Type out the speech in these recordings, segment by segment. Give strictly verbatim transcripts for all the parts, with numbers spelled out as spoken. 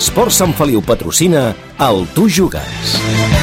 Esport Sant Feliu patrocina el Tu Jugues.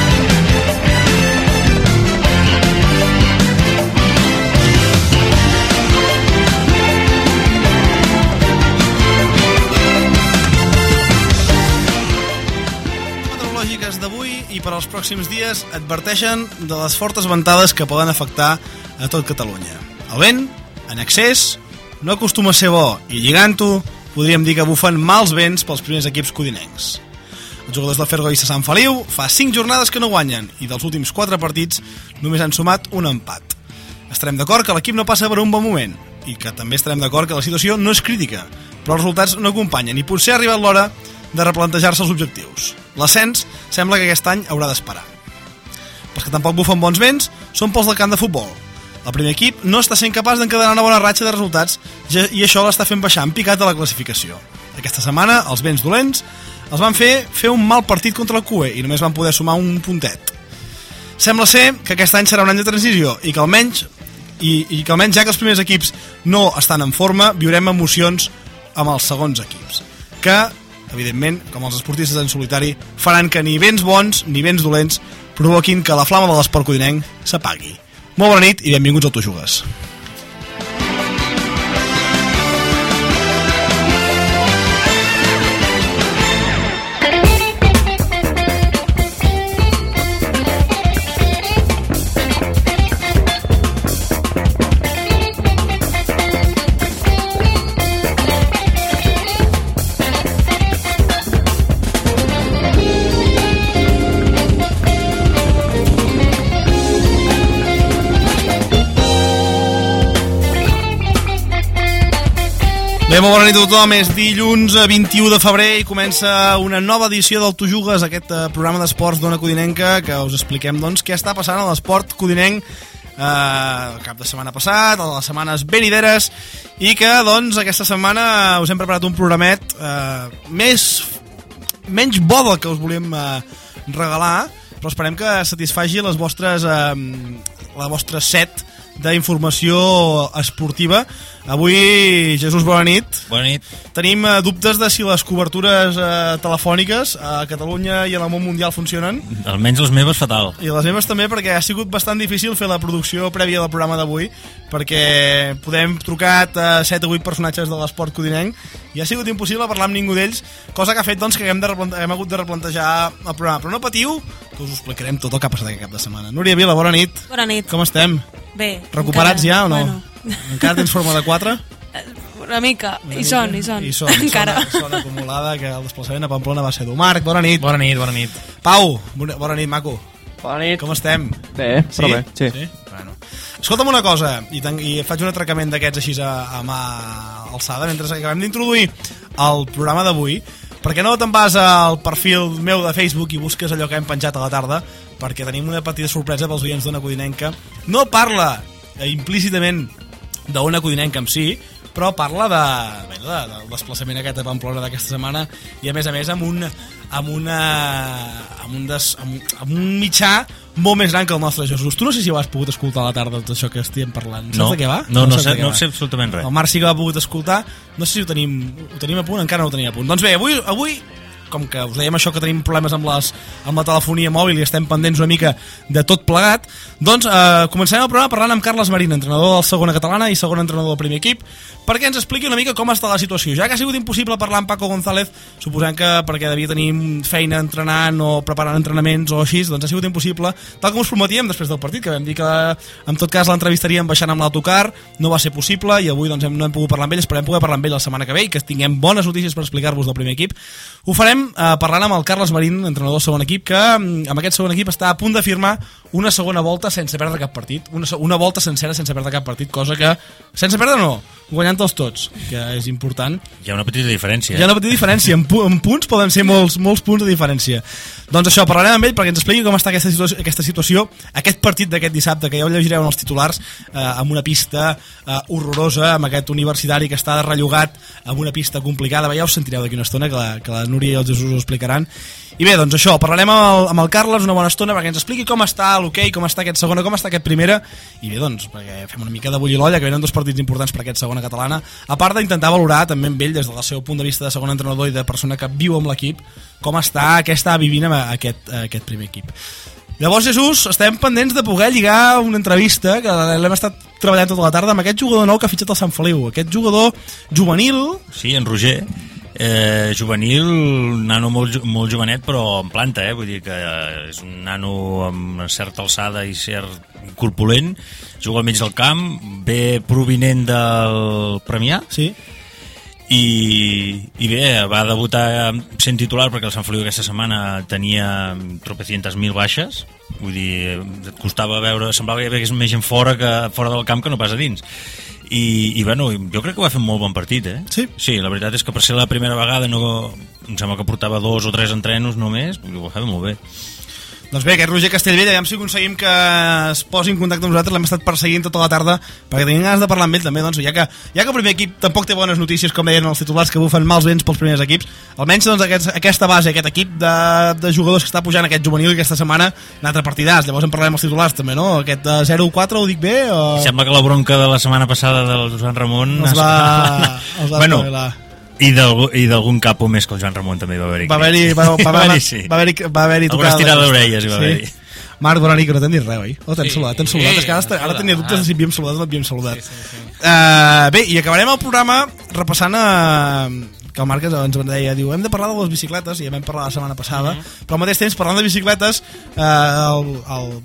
Meteorològiques d'avui i per als pròxims dies adverteixen de les fortes ventades que poden afectar a tot Catalunya. El vent, en excés, no acostuma a ser bo i lligant-ho podríem dir que bufen mals vents pels primers equips codinencs. Els jugadors del Ferro i Sant Feliu fa cinc jornades que no guanyen i dels últims quatre partits només han sumat un empat. Estarem d'acord que l'equip no passa per un bon moment i que també estarem d'acord que la situació no és crítica, però els resultats no acompanyen i potser ha arribat l'hora de replantejar-se els objectius. L'ascens sembla que aquest any haurà d'esperar. Els que tampoc bufen bons vents són pels del camp de futbol. El primer equip no està sent capaç d'encadenar una bona ratxa de resultats i això l'està fent baixar en picat a la classificació. Aquesta setmana, els vents dolents els van fer fer un mal partit contra el C U E i només van poder sumar un puntet. Sembla ser que aquest any serà un any de transició i que almenys, i, i que almenys ja que els primers equips no estan en forma, viurem emocions amb els segons equips, que, evidentment, com els esportistes en solitari, faran que ni vents bons ni vents dolents provoquin que la flama de l'esport codinenc s'apagui. Molt bona nit i benvinguts al Tu Jugues. Bé, molt bona nit a tothom, és dilluns vint-i-u de febrer i comença una nova edició del Tu Jugues, aquest programa d'esports d'Ona Codinenca, que us expliquem doncs què està passant a l'esport codinenc eh, el cap de setmana passat, a les setmanes venideres, i que doncs aquesta setmana us hem preparat un programet eh, més menys bo del que us volíem eh, regalar, però esperem que satisfaci les vostres eh, la vostra set d'informació esportiva. Avui, Jesús, bona nit. Bona nit. Tenim eh, dubtes de si les cobertures eh, telefòniques a Catalunya i a la món mundial funcionen. Almenys les meves fatal. I les meves també, perquè ha sigut bastant difícil fer la producció prèvia del programa d'avui, perquè podem trucar a set o vuit personatges de l'esport codinenc i ha sigut impossible parlar amb ningú d'ells, cosa que ha fet doncs, que hem, de hem hagut de replantejar el programa. Però no patiu, que us ho explicarem tot el que ha passat aquest cap de setmana. Núria Vila, bona nit. Bona nit. Com estem? Bé. Recuperats encara, ja o no? Bueno. Encara tens forma de quatre? Una mica, Una hi mica. són, hi són, I són, encara. Sona, sona acumulada, que el desplaçament a Pamplona va ser dur. Marc, bona nit. Bona nit, bona nit. Pau, bona, bona nit, maco. Bona nit. Com estem? Bé, però bé, sí. sí? Bueno. Escolta'm una cosa, i, i faig un atracament d'aquests així a, a mà alçada, mentre acabem d'introduir el programa d'avui, perquè no te'n vas al perfil meu de Facebook i busques allò que hem penjat a la tarda, perquè tenim una petita sorpresa pels oients d'Ona Codinenca. No parla eh, implícitament d'Ona Codinenca en si, però parla de, bé, de, del desplaçament aquest a Pamplona d'aquesta setmana i a més a més amb un, amb una, amb un, des, amb, amb un mitjà molt més gran que el nostre Jesús. Tu no sé si ho has pogut escoltar a la tarda tot això que estem parlant. No, saps de què va? no, no, no, saps sé, no sé absolutament res. El Marc sí que l'ha pogut escoltar. No sé si ho tenim, ho tenim a punt, encara no ho tenim a punt. Doncs bé, avui, avui com que us dèiem això que tenim problemes amb, les, amb la telefonia mòbil i estem pendents una mica de tot plegat, doncs eh, començarem el programa parlant amb Carles Marín, entrenador del segona catalana i segon entrenador del primer equip, perquè ens expliqui una mica com està la situació. Ja que ha sigut impossible parlar amb Paco González, suposant que perquè devia tenir feina entrenant o preparant entrenaments o així, doncs ha sigut impossible, tal com us prometíem després del partit, que vam dir que en tot cas l'entrevistaríem baixant amb l'autocar, no va ser possible i avui doncs, hem, no hem pogut parlar amb ell, esperem poder parlar amb ell la setmana que ve i que tinguem bones notícies per explicar-vos del primer equip. Ho farem eh, parlant amb el Carles Marín, entrenador del segon equip, que amb aquest segon equip està a punt de firmar una segona volta sense perdre cap partit, una, una volta sencera sense perdre cap partit, cosa que, sense perdre no, guanyant-los tots, que és important. Hi ha una petita diferència. Hi ha una petita diferència, en, pu en punts poden ser molts, molts punts de diferència. Doncs això, parlarem amb ell perquè ens expliqui com està aquesta situació, aquesta situació aquest partit d'aquest dissabte, que ja ho llegireu en els titulars, eh, amb una pista eh, horrorosa, amb aquest universitari que està rellogat, amb una pista complicada. Ja us sentireu d'aquí una estona, que la, que la Núria i el Jesús ho explicaran. I bé, doncs això, parlarem amb el, amb el Carles una bona estona perquè ens expliqui com està l'hoquei, com està aquest segona, com està aquest primera, i bé, doncs, perquè fem una mica de bullir l'olla, que venen dos partits importants per aquest segon segona catalana, a part d'intentar valorar també amb ell des del seu punt de vista de segon entrenador i de persona que viu amb l'equip com està, què està vivint amb aquest, aquest primer equip. Llavors, Jesús, estem pendents de poder lligar una entrevista que l'hem estat treballant tota la tarda amb aquest jugador nou que ha fitxat el Sant Feliu, aquest jugador juvenil. Sí, en Roger, eh, juvenil, un nano molt, molt jovenet però en planta, eh? Vull dir que és un nano amb una certa alçada i cert corpulent, juga al mig del camp, ve provinent del Premià. Sí. I, i bé, va debutar sent titular perquè el Sant Feliu aquesta setmana tenia tropecientas mil baixes, vull dir, et costava veure, semblava que hi havia més gent fora, que, fora del camp que no pas a dins. I, i bueno, jo crec que va fer un molt bon partit, eh? Sí? Sí, la veritat és que per ser la primera vegada no, em sembla que portava dos o tres entrenos només, ho va fer molt bé. Doncs bé, aquest Roger Castellvell, aviam si aconseguim que es posi en contacte amb nosaltres, l'hem estat perseguint tota la tarda perquè tenim ganes de parlar amb ell també, doncs, ja que, ja que el primer equip tampoc té bones notícies, com deien els titulars, que bufen mals vents pels primers equips, almenys doncs, aquest, aquesta base, aquest equip de, de jugadors que està pujant aquest juvenil aquesta setmana, un altre partidàs, llavors en parlarem els titulars també, no? Aquest de zero quatre ho dic bé? O... Sembla que la bronca de la setmana passada del Joan Ramon els va... els va bueno, la... i d'algun capo més que el Joan Ramon també va haver-hi. Va haver-hi va, va, va, haver sí. va haver-hi va haver-hi alguna estirada d'orelles hi va haver-hi. Sí. Marc, bona nit, que no t'hem dit res, oi? Oh, t'hem sí. saludat, t'hem saludat. Sí, és que ara, ara tenia dubtes de si havíem saludat o no havíem saludat. Sí, sí, sí. Uh, bé, i acabarem el programa repassant a... que el Marc ens deia, diu, hem de parlar de les bicicletes, i ja vam parlar la setmana passada, mm -hmm. però al mateix temps, parlant de bicicletes, uh, el...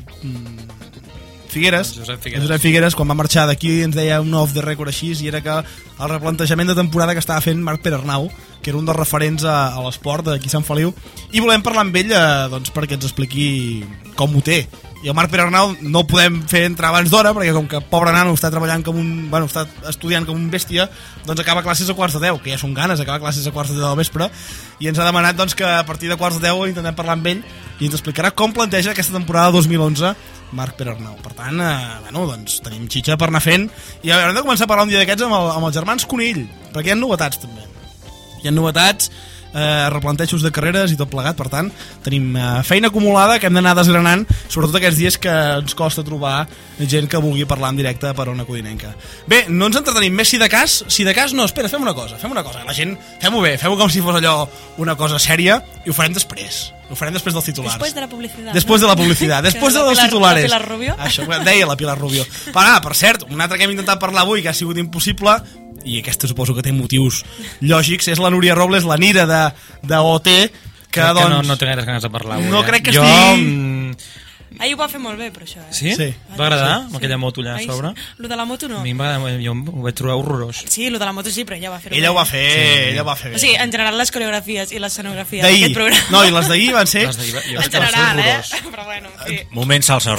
el Figueres, Josep Figueres. Josep Figueres, quan va marxar d'aquí ens deia un off the record així, i era que el replantejament de temporada que estava fent Marc Pere Arnau, que era un dels referents a, a l'esport d'aquí a Sant Feliu, i volem parlar amb ell eh, doncs, perquè ens expliqui com ho té. I el Marc Pere Arnau no el podem fer entrar abans d'hora, perquè com que pobre nano està treballant com un... bueno, està estudiant com un bèstia, doncs acaba classes a quarts de deu, que ja són ganes, acaba classes a quarts de deu del vespre, i ens ha demanat doncs, que a partir de quarts de deu intentem parlar amb ell i ens explicarà com planteja aquesta temporada dos mil onze Marc Pere Arnau. Per tant, eh, bueno, doncs tenim xitxa per anar fent, i haurem de començar a parlar un dia d'aquests amb, el, amb els germans Conill, perquè hi ha novetats també. Hi ha novetats, eh, replantejos de carreres i tot plegat, per tant tenim eh, feina acumulada que hem d'anar desgranant, sobretot aquests dies que ens costa trobar gent que vulgui parlar en directe per una codinenca. Bé, no ens entretenim més, si de cas, si de cas no, espera, fem una cosa, fem una cosa, la gent, fem-ho bé, fem-ho com si fos allò una cosa sèria, i ho farem després. Ho farem després dels titulars. Després de la publicitat. Després de la publicitat, després de la dels Pilar, titulares. La Pilar Rubio. Això ho deia la Pilar Rubio. Ah, per cert, un altre que hem intentat parlar avui que ha sigut impossible, i aquesta suposo que té motius lògics, és la Núria Robles, la Nira de, de O T, que, crec doncs... que no, no té gaires ganes de parlar avui. No eh? crec que jo, estigui... Ahir ho va fer molt bé, però això, eh? Sí? Sí. Va agradar? Sí, Amb aquella moto allà a Ahir sobre? sí. Lo de la moto no. A mi em va, jo ho vaig trobar horrorós. Sí, lo de la moto sí, però ella va fer-ho Ella ho bé. va fer, sí. ella ho va fer bé. O sigui, en general les coreografies i l'escenografia D'ahir. d'aquest programa. No, i les d'ahir van ser... Les d'ahir va- jo En vaig trobar general, eh? horrorós. Però bueno, sí. Moment salsa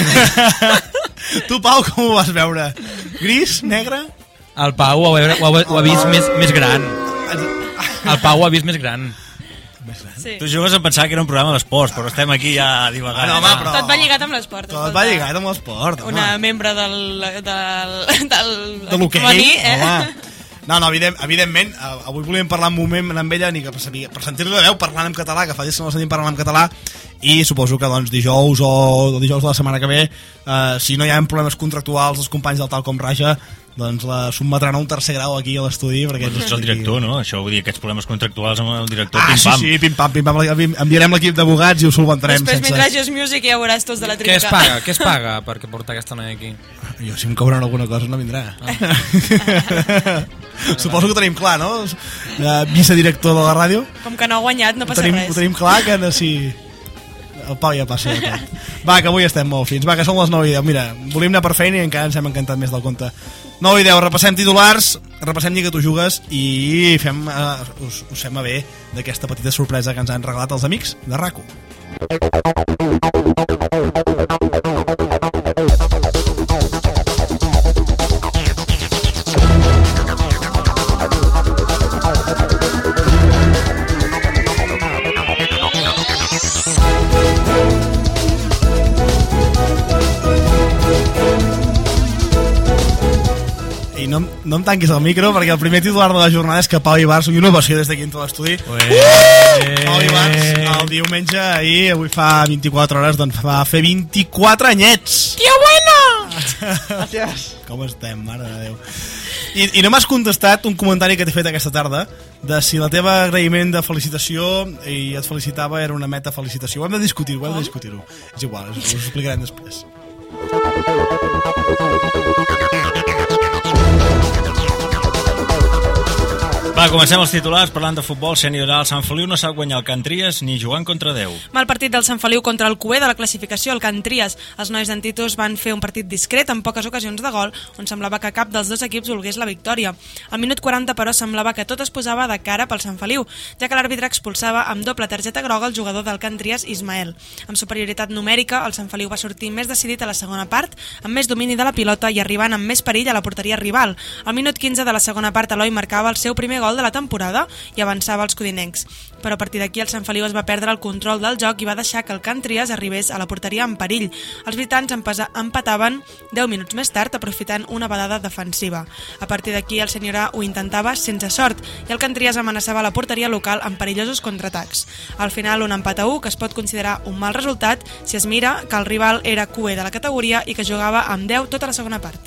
rosa. Tu, Pau, com ho vas veure? Gris? Negre? El Pau ho ha, ho ha, ho ha vist més, més gran. El Pau ho ha vist més gran. Sí. Tu jugues a pensar que era un programa d'esports, però estem aquí ja divagant. Ah, no, home, però- Tot va lligat amb l'esport. Tot escolta. va lligat amb l'esport, home. Una membre del... del... del De l'hoquei, femení, eh? home. No, no, evident, evidentment, eh, avui volíem parlar un moment amb ella, ni que per, per sentir-li la veu parlant en català, que fa dies que no la sentim parlant en català, i suposo que doncs, dijous o dijous de la setmana que ve, eh, si no hi ha problemes contractuals els companys del Tal Com Raja, doncs la sotmetran a un tercer grau aquí a l'estudi. Perquè Tu ets el director, no? Això vull dir, aquests problemes contractuals amb el director, Ah, sí, pim-pam. sí, pim-pam, pim-pam. Enviarem l'equip d'abogats i ho solventarem. Després, sense... mentre Just Music ja veuràs tots de la Què trinca. es paga? Què es paga perquè porta aquesta noia aquí? Jo, si em cobren alguna cosa, no vindrà. Ah. Suposo que ho tenim clar, no? Uh, vicedirector de la ràdio. Com que no ha guanyat, no Ho passa tenim, res. ho tenim clar, que no, si... El Pau ja passa de tot. Va, que avui estem molt fins. Va, que són les nou i deu. Mira, volíem anar per feina i encara ens hem encantat més del compte. nou i deu, repassem titulars, repassem Lliga Tu Jugues i fem, uh, us, us fem a bé d'aquesta petita sorpresa que ens han regalat els amics de RACU. I no, no em tanquis el micro perquè el primer titular de la jornada és que Pau Ibars, i una ovació des d'aquí entre l'estudi, Pau Ibars el diumenge ahir, avui fa vint-i-quatre hores, doncs va fer vint-i-quatre anyets. ¡Qué bueno! Gràcies. Com estem, mare de Déu. I, I no m'has contestat un comentari que t'he fet aquesta tarda de si la teva agraïment de felicitació i et felicitava era una meta felicitació. Ho hem de discutir-ho, ho hem de discutir-ho. És igual, us ho explicarem després. Va, comencem els titulars parlant de futbol. Sènior A, el Sant Feliu no sap guanyar el Can Tries ni jugant contra Déu. Mal partit del Sant Feliu contra el Cué de la classificació, el Can Tries. Els nois d'en Titus van fer un partit discret amb poques ocasions de gol, on semblava que cap dels dos equips volgués la victòria. Al minut quaranta, però, semblava que tot es posava de cara pel Sant Feliu, ja que l'àrbitre expulsava amb doble targeta groga el jugador del Can Tries, Ismael. Amb superioritat numèrica, el Sant Feliu va sortir més decidit a la segona part, amb més domini de la pilota i arribant amb més perill a la porteria rival. Al minut quinze de la segona part, Eloi marcava el seu primer gol de la temporada i avançava als codinencs. Però a partir d'aquí el Sant Feliu es va perdre el control del joc i va deixar que el Can Tries arribés a la porteria en perill. Els britans empataven deu minuts més tard, aprofitant una badada defensiva. A partir d'aquí el Sènior A ho intentava sense sort i el Can Tries amenaçava la porteria local amb perillosos contraatacs. Al final, un empat a u que es pot considerar un mal resultat si es mira que el rival era Cué de la categoria i que jugava amb deu tota la segona part.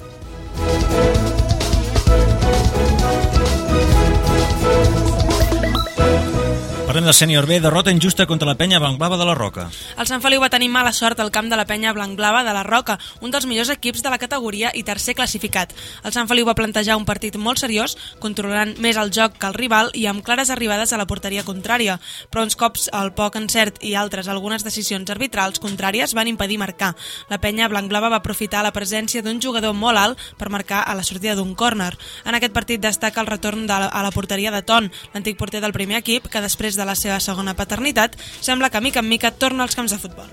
Parlem del Sènior B, derrota injusta contra la penya Blancblava de la Roca. El Sant Feliu va tenir mala sort al camp de la penya Blancblava de la Roca, un dels millors equips de la categoria i tercer classificat. El Sant Feliu va plantejar un partit molt seriós, controlant més el joc que el rival i amb clares arribades a la porteria contrària, però uns cops el poc encert i altres algunes decisions arbitrals contràries van impedir marcar. La penya Blancblava va aprofitar la presència d'un jugador molt alt per marcar a la sortida d'un córner. En aquest partit destaca el retorn de la, a la porteria de Ton, l'antic porter del primer equip, que després de la seva segona paternitat, sembla que mica en mica torna als camps de futbol.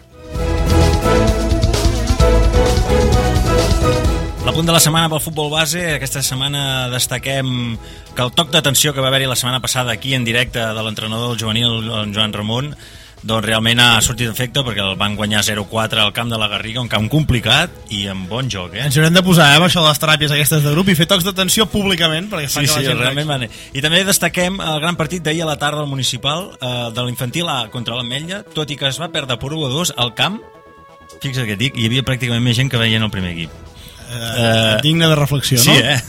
La punt de la setmana pel futbol base. Aquesta setmana destaquem que el toc d'atenció que va haver-hi la setmana passada aquí en directe de l'entrenador juvenil, en Joan Ramon, doncs realment ha sortit d'efecte perquè el van guanyar zero quatre al camp de la Garriga, un camp complicat i amb bon joc, eh? Ens haurem de posar, eh, amb això de les teràpies aquestes de grup i fer tocs d'atenció públicament perquè fa sí, que la sí, gent realment reaccioni. van... I també destaquem el gran partit d'ahir a la tarda al municipal, eh, de l'infantil A contra l'Ametlla, tot i que es va perdre per u a dos al camp. Fixa't què et dic, hi havia pràcticament més gent que veien el primer equip. Eh, eh, digne de reflexió, sí, no? Sí, eh?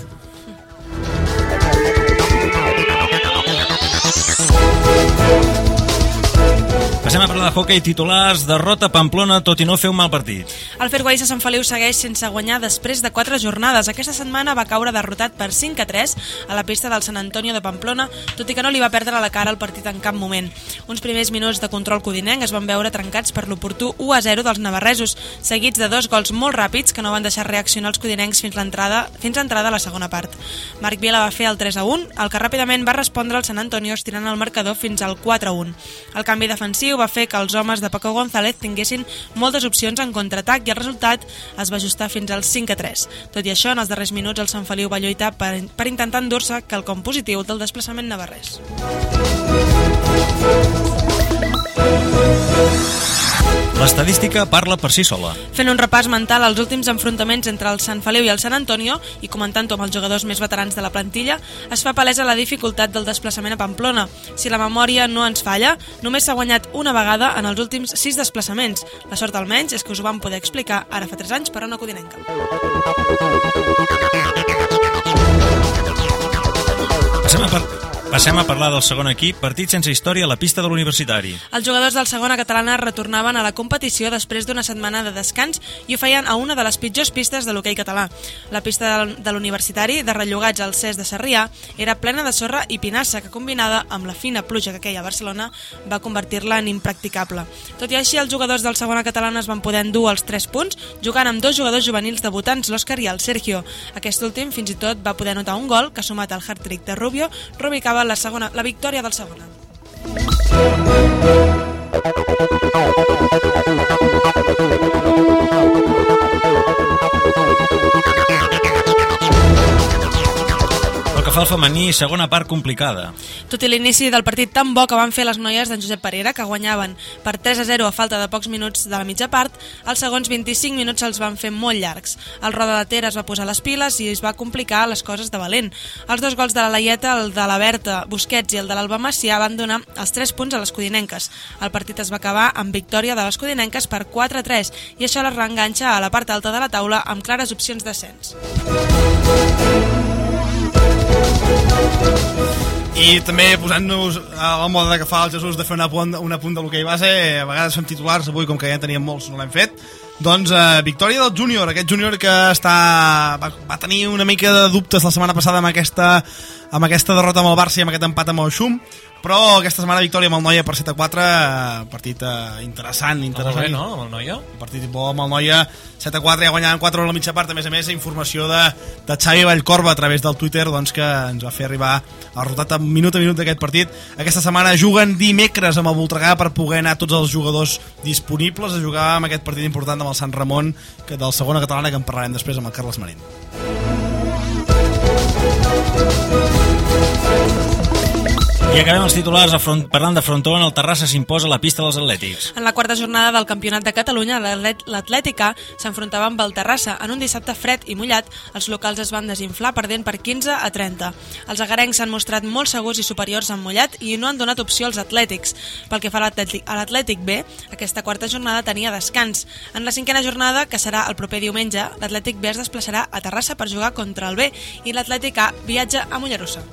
Passem a parlar de hoquei titulars. Derrota a Pamplona, tot i no fer un mal partit. El Fergueissa Sant Feliu segueix sense guanyar després de quatre jornades. Aquesta setmana va caure derrotat per cinc a tres a la pista del Sant Antonio de Pamplona, tot i que no li va perdre la cara al partit en cap moment. Uns primers minuts de control codinenc es van veure trencats per l'oportú u a zero dels navarresos, seguits de dos gols molt ràpids que no van deixar reaccionar els codinencs fins l'entrada fins a entrada a la segona part. Marc Vila va fer el tres a un, el que ràpidament va respondre al Sant Antonio estirant el marcador fins al quatre a un. El canvi defensiu va fer que els homes de Paco González tinguessin moltes opcions en contraatac i el resultat es va ajustar fins al cinc a tres. Tot i això, en els darrers minuts el Sant Feliu va lluitar per, per intentar endur-se quelcom positiu del desplaçament navarrès. L'estadística parla per si sola. Fent un repàs mental als últims enfrontaments entre el Sant Feliu i el Sant Antonio i comentant-ho amb els jugadors més veterans de la plantilla, es fa palesa la dificultat del desplaçament a Pamplona. Si la memòria no ens falla, només s'ha guanyat una vegada en els últims sis desplaçaments. La sort almenys és que us ho vam poder explicar ara fa tres anys per una codinenca. Passem a par... Passem a parlar del segon equip, partit sense història a la pista de l'Universitari. Els jugadors del segona catalana retornaven a la competició després d'una setmana de descans i ho feien a una de les pitjors pistes de l'hoquei català. La pista de l'Universitari, de rellogats al C E S de Sarrià, era plena de sorra i pinassa que, combinada amb la fina pluja que queia a Barcelona, va convertir-la en impracticable. Tot i així, els jugadors del segona catalana es van poder endur els tres punts, jugant amb dos jugadors juvenils debutants, l'Òscar i el Sergio. Aquest últim, fins i tot, va poder anotar un gol que, sumat al hat-trick de Rubio, rubricava la segona, la victòria del segona. Pel que fa al femení, segona part complicada. Tot i l'inici del partit tan bo que van fer les noies d'en Josep Parera, que guanyaven per tres a zero a falta de pocs minuts de la mitja part, els segons vint-i-cinc minuts els van fer molt llargs. El Roda de Ter es va posar les piles i es va complicar les coses de valent. Els dos gols de la Laieta, el de la Berta Busquets i el de l'Alba Macià, van donar els tres punts a les codinenques. El partit es va acabar amb victòria de les codinenques per quatre a tres i això les reenganxa a la part alta de la taula amb clares opcions d'ascens. I també posant-nos a la moda que fa el Jesús de fer una punt, una punt de l'hoquei base, a vegades fem titulars, avui com que ja en teníem molts no l'hem fet. Doncs eh, victòria del júnior, aquest júnior que està, va, va tenir una mica de dubtes la setmana passada amb aquesta, amb aquesta derrota amb el Barça i amb aquest empat amb el Xum, però aquesta setmana victòria amb el Noia per set a quatre, partit eh, interessant, interessant. Molt bé, no?, amb el Noia. Partit bo amb el Noia, set a quatre, ja guanyaven quatre a la mitja part, a més a més, informació de, de Xavi Vallcorba a través del Twitter, doncs que ens va fer arribar el resultat minut a minut d'aquest partit. Aquesta setmana juguen dimecres amb el Voltregà per poder anar tots els jugadors disponibles a jugar amb aquest partit important amb el Sant Ramon, que del segona catalana, que en parlarem després amb el Carles Marín. I acabem els titulars front, parlant de frontó. El Terrassa s'imposa a la pista dels Atlètics. En la quarta jornada del Campionat de Catalunya, l'Atlètica s'enfrontava amb el Terrassa. En un dissabte fred i mullat, els locals es van desinflar perdent per quinze a trenta. Els agarencs s'han mostrat molt segurs i superiors en mullat i no han donat opció als atlètics. Pel que fa a l'Atlètic B, aquesta quarta jornada tenia descans. En la cinquena jornada, que serà el proper diumenge, l'Atlètic B es desplaçarà a Terrassa per jugar contra el B i l'Atlètic A viatja a Mollerussa.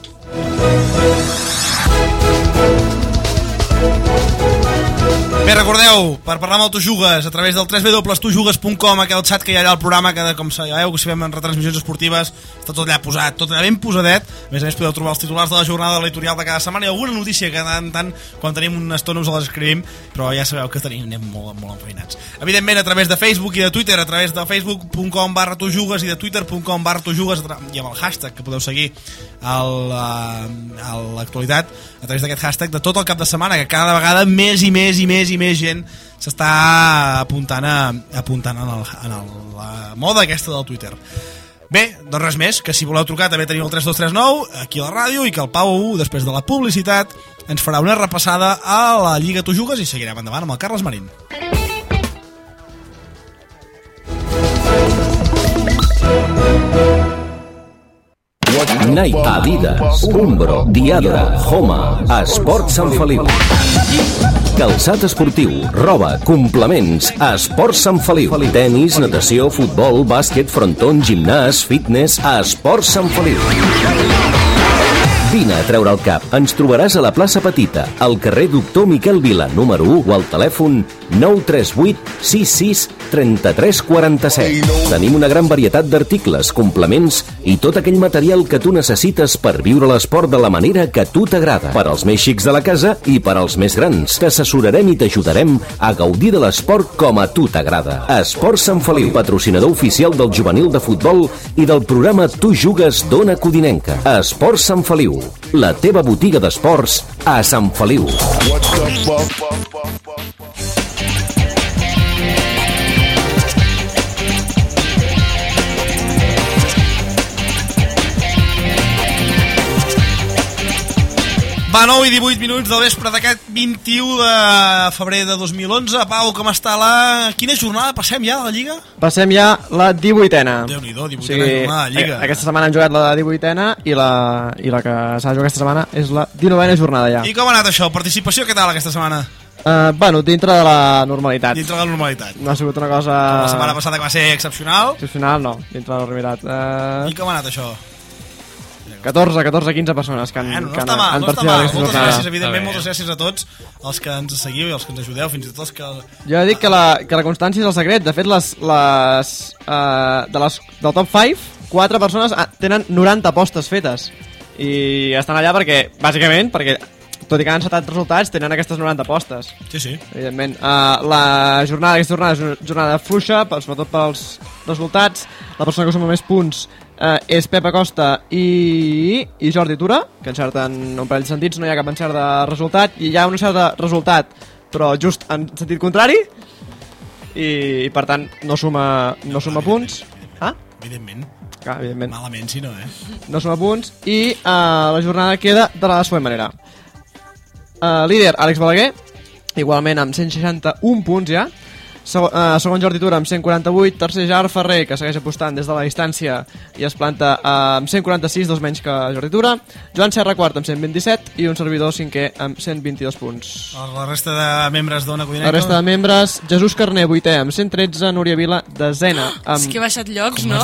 Bé, recordeu, per parlar amb el Tu Jugues a través del w w w punt tu jugues punt com, aquell xat que hi ha allà al programa, que com sabeu, que si fem en retransmissions esportives està tot allà posat, tot allà ben posadet. A més a més podeu trobar els titulars de la jornada de l'editorial de cada setmana i alguna notícia que de tant en tant, quan tenim una estona us les escrivim, però ja sabeu que tenim, anem molt, molt enfeinats. Evidentment a través de Facebook i de Twitter, a través de facebook punt com barra tu jugues i de twitter punt com barra tu jugues i amb el hashtag que podeu seguir al, a l'actualitat a través d'aquest hashtag de tot el cap de setmana, que cada vegada més i més i més i més gent s'està apuntant, a, apuntant en, el, en el, la moda aquesta del Twitter. Bé, doncs res més, que si voleu trucar també teniu el tres dos tres nou aquí a la ràdio i que el Pau, després de la publicitat, ens farà una repassada a la Lliga Tu Jugues i seguirem endavant amb el Carles Marín. Nike, Adidas, Umbro, Diadora, Homa, Esport Sant Feliu. Calçat esportiu, roba, complements, Esport Sant Feliu. Tenis, natació, futbol, bàsquet, frontón, gimnàs, fitness, Esport Sant Feliu. Vine a treure el cap. Ens trobaràs a la plaça Petita, al carrer Doctor Miquel Vila, número u, o al telèfon nou tres vuit sis sis tres tres quatre set. Tenim una gran varietat d'articles, complements i tot aquell material que tu necessites per viure l'esport de la manera que a tu t'agrada. Per als més xics de la casa i per als més grans. T'assessorarem i t'ajudarem a gaudir de l'esport com a tu t'agrada. Esport Sant Feliu, patrocinador oficial del juvenil de futbol i del programa Tu Jugues d'Ona Codinenca. Esport Sant Feliu, la teva botiga d'esports a Sant Feliu. Va, nou i divuit minuts del vespre d'aquest vint-i-u de febrer de dos mil onze. Pau, com està la... Quina jornada passem ja a la Lliga? Passem ja la divuitena. Déu-n'hi-do, divuitena o sigui, jornada de Lliga. Aquesta setmana han jugat la divuitena i la, i la que s'ha jugat aquesta setmana és la dinovena jornada ja. I com ha anat això? Participació, què tal aquesta setmana? Uh, bueno, dintre de la normalitat. Dintre de la normalitat. No ha sigut una cosa... Com la setmana passada que va ser excepcional. Excepcional, no, dintre de la normalitat. Uh... I com ha anat això? catorze, catorze, quinze persones que han, bueno, no que han, està mal, han no està mal. Moltes jornada. gràcies, evidentment, moltes gràcies a tots els que ens seguiu i els que ens ajudeu, fins i tot els que... Jo dic que la, que la constància és el secret. De fet, les, les, uh, de les, del top cinc, quatre persones tenen noranta apostes fetes. I estan allà perquè, bàsicament, perquè tot i que han encetat resultats, tenen aquestes noranta apostes. Sí, sí. Evidentment. Uh, la jornada, aquesta jornada és una jornada fluixa, sobretot pels resultats. La persona que suma més punts Uh, és Pep Acosta i, i Jordi Tura, que encerten un parell de sentits, no hi ha cap encert de resultat, i hi ha un encert de resultat, però just en sentit contrari, i, i per tant no suma, no suma punts. Ah? Evidentment. Clar, evidentment. Malament, si no, eh? No suma punts, i uh, la jornada queda de la següent manera. Uh, líder, Àlex Balaguer, igualment amb cent seixanta-un punts ja. Segon, uh, segon Jordi Tura amb cent quaranta-vuit, tercer Gerard Ferrer, que segueix apostant des de la distància i es planta uh, amb cent quaranta-sis, dos menys que Jordi Tura, Joan Serra quart amb cent vint-i-set i un servidor cinquè amb cent vint-i-dos punts. La resta de membres d'Ona Codinenca? La resta de membres, Jesús Carner, vuitè amb cent tretze, Núria Vila, desena amb... És que he baixat llocs, no?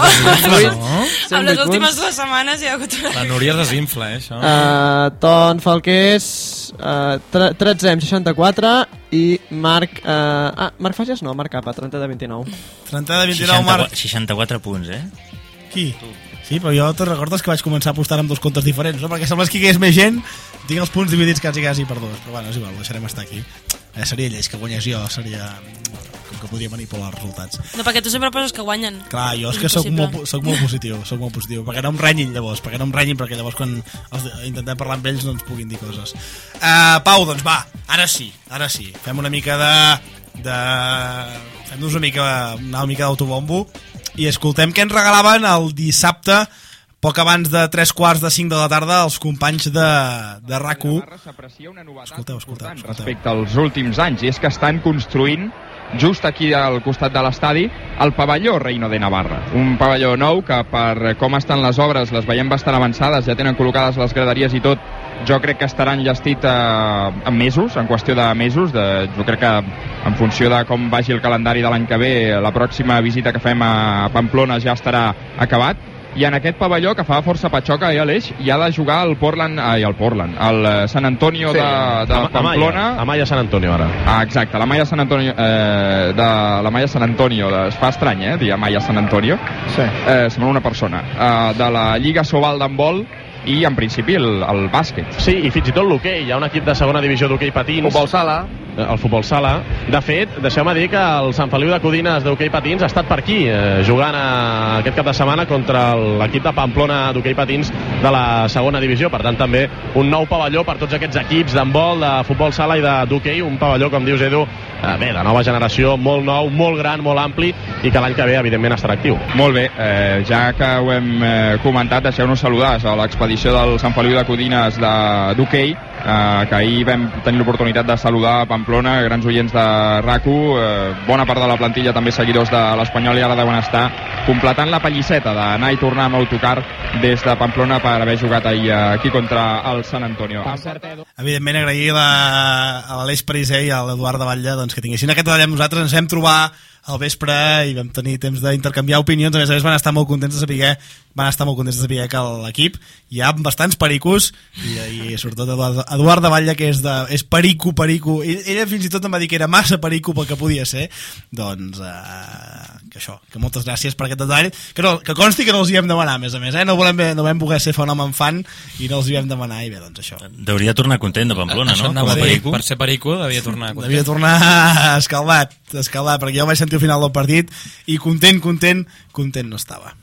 Amb les últimes dues setmanes hi ha hagut una... La Núria es desinfla, eh, això. Uh, Ton Falqués, uh, tretze amb seixanta-quatre i Marc... Uh, ah, Marc Fages no, Marc Capa, trenta de vint-i-nou. trenta de vint-i-nou, Marc. seixanta-quatre punts, eh? Qui? Sí, però jo te'n recordes que vaig començar a apostar amb dos comptes diferents, no? Perquè sembles que hi hagués més gent, tinc els punts dividits quasi quasi per dos, però bueno, és igual, ho deixarem estar aquí. Eh, seria lleig que guanyés jo, seria... com que podia manipular els resultats. No, perquè tu sempre poses que guanyen. Clar, jo és que soc molt, soc molt positiu, soc molt positiu, perquè no em renyin llavors, perquè no em renyin, perquè llavors quan els, intentem parlar amb ells no ens puguin dir coses. Uh, Pau, doncs va, ara sí, ara sí, fem una mica de... de... fem-nos una mica, una mica d'autobombo i escoltem què ens regalaven el dissabte poc abans de tres quarts de cinc de la tarda els companys de, de R A C u. Escolteu, escolteu, escolteu. Respecte als últims anys, i és que estan construint just aquí al costat de l'estadi el pavelló Reino de Navarra, un pavelló nou que per com estan les obres les veiem bastant avançades, ja tenen col·locades les graderies i tot, jo crec que estarà enllestit eh, en mesos, en qüestió de mesos, de, jo crec que en funció de com vagi el calendari de l'any que ve, la pròxima visita que fem a Pamplona ja estarà acabat. I en aquest pavelló, que fa força patxoca i Aleix, hi ha de jugar el Portland, ai, el Portland, el San Antonio sí, de, de Pamplona. A Maya San Antonio, ara. Ah, exacte, la Maya San Antonio, eh, de la Maya San Antonio, de, es fa estrany, eh, dir Maya San Antonio. Sí. Eh, sembla una persona. Eh, de la Lliga Sobal d'handbol i, en principi, el, el bàsquet. Sí, i fins i tot l'hoquei. Hi ha un equip de segona divisió d'hoquei patins. Futbol sala. El futbol sala. De fet, deixeu-me dir que el Sant Feliu de Codines d'hoquei patins ha estat per aquí, eh, jugant a, aquest cap de setmana contra l'equip de Pamplona d'hoquei patins de la segona divisió. Per tant, també un nou pavelló per tots aquests equips d'handbol, de futbol sala i d'hoquei. Un pavelló, com dius, Edu, eh, bé, de nova generació, molt nou, molt gran, molt ampli, i que l'any que ve, evidentment, estarà actiu. Molt bé, eh, ja que ho hem eh, comentat, deixeu-nos saludar a l'expedició del Sant Feliu de Codines d'hoquei, eh, que ahir vam tenir l'oportunitat de saludar a Pamplona, grans oients de R A C u, eh, bona part de la plantilla també seguidors de l'Espanyol, i ara deuen estar completant la pallisseta d'anar i tornar amb autocar des de Pamplona per haver jugat ahir aquí contra el San Antonio. Evidentment agrair la, a l'Aleix Pariser i a l'Eduard de Batlle doncs, que tinguessin aquest detall amb nosaltres. Ens vam trobar al vespre i vam tenir temps d'intercanviar opinions. A més a més van estar molt contents de saber van estar molt contents de saber que l'equip hi ha bastants pericos i, i sobretot Eduard, Eduard de Batlle, que és, de, és perico, perico. Ella fins i tot em va dir que era massa perico pel que podia ser. Doncs eh, que això, que moltes gràcies per aquest detall, que, no, que consti que no els hi hem demanat, a més a més, eh? no, volem, no vam voler ser fenomen fan i no els hi vam demanar, i bé, doncs això. Deuria tornar content de Pamplona, això no? Sí, perico. Per ser perico devia tornar content. Devia tornar escaldat, escaldat, perquè jo vaig sentir al final del partit i content, content, content no estava.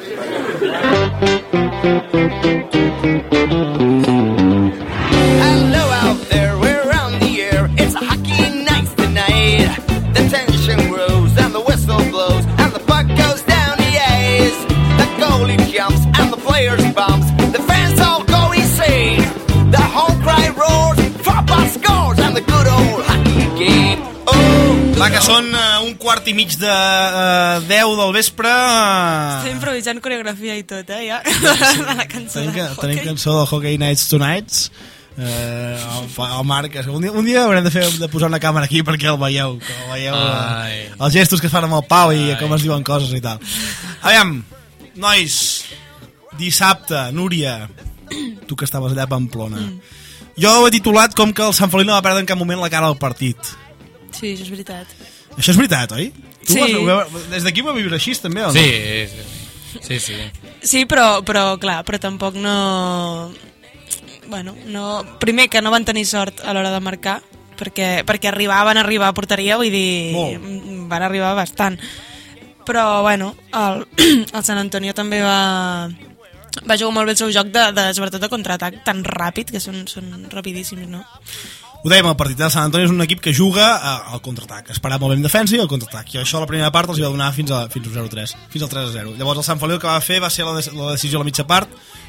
Hello out there, we're on the air. It's a hockey night tonight. The tension grows and the whistle blows and the puck goes down the ice. The goalie jumps and the players bumps. The fans all go insane. The home cry roars, football scores and the good old hockey game. Oh, va, que són uh, un quart i mig de uh, deu del vespre. Uh... Estem improvisant coreografia i tot, eh, ja. De la cançó tenim, de tenim cançó del Hockey Nights Tonights. Uh, el, el Marc, un dia, un dia haurem de, fer, de posar una càmera aquí perquè el veieu, que el veieu uh, els gestos que es fan amb el Pau i Ai. Com es diuen coses i tal. Aviam, nois, dissabte, Núria, tu que estaves allà a Pamplona, mm. jo ho he titulat com que el Sant Feliu no va perdre en cap moment la cara al partit. Sí, això és veritat. Això és veritat, oi? Tu sí. Vas, veu, des d'aquí ho va viure així també, o no? Sí, sí, sí, sí. Sí, però, però clar, però tampoc no... Bueno, no... Primer que no van tenir sort a l'hora de marcar, perquè, perquè arribaven a arribar a porteria, vull dir, Molt. van arribar bastant. Però, bueno, el, el Sant Antonio també va... va jugar molt bé el seu joc de, de sobretot de contraatac tan ràpid, que són, són rapidíssims, no? Ho dèiem, el partit del Sant Antoni és un equip que juga al contraatac, esperar molt bé en defensa i al contraatac, i això a la primera part els va donar fins, a, fins al zero tres, fins al tres a zero. Llavors el Sant Feliu el que va fer va ser la, de, la decisió a la mitja part,